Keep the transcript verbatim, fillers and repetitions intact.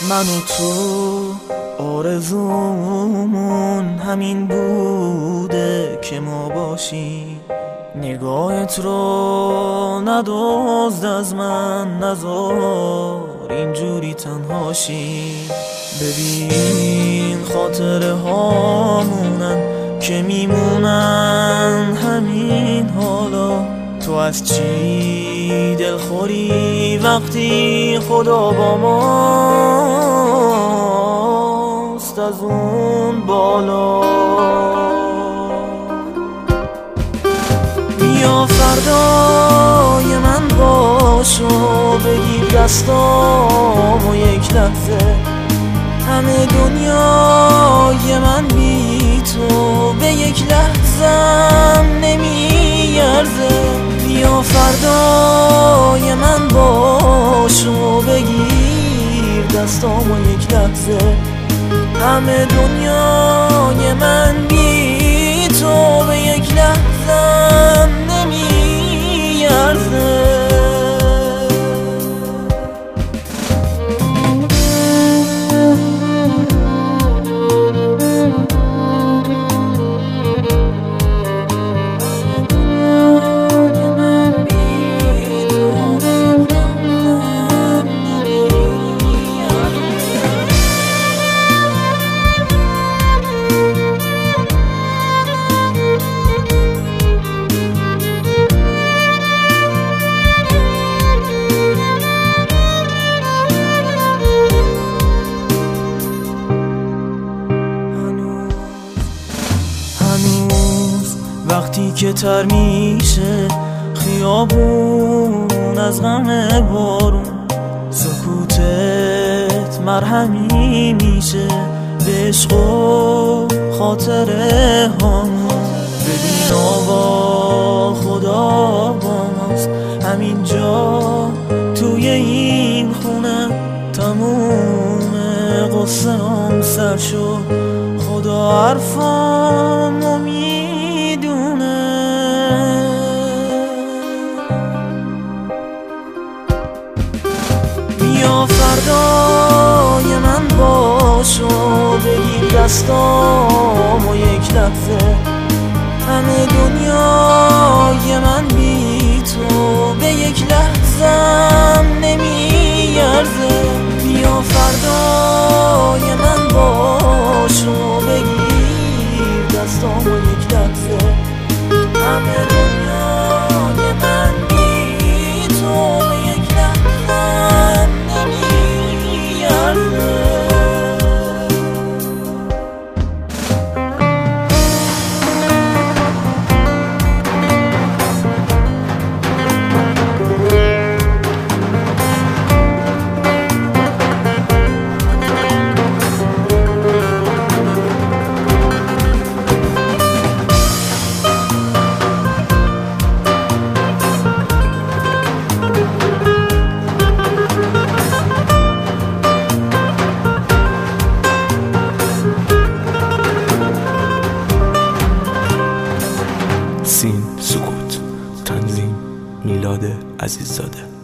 من و تو آرزومون همین بوده که ما باشیم. نگاهت رو ندزد از من، نذار اینجوری تنهاشیم. ببین خاطره هامونن که میمونن همین حالا. تو از چی دلخوری وقتی خدا با ماست از اون بالا؟ بیا فردای من باشو، بگیر دستام و یک لحظه همه دنیای من بی تو به یک لحظم نمیارزه. بیا فردای من باش و بگیر دستام و یک لحظه همه دنیای من بی تو به یک لحظم نمیارزه. وقتی که تر میشه خیابون از غم بارون، سکوتت مرهمی میشه به عشق و خاطره هامون. ببین آقا خدا با ماست همینجا توی این خونه. تموم قصه هم سر شد، خدا حرفامو میدونه. بیا فردای من باش و بگیر دستام و یک لحظه همه دنیای من بی تو به یک لحظم نمیارزه. بیا فردای من باش و بگیر دستام و یک لحظه همه دنیای من بی تو به یک لحظم نمیارزه. سین سکوت، تنظیم میلاد عزیززاده.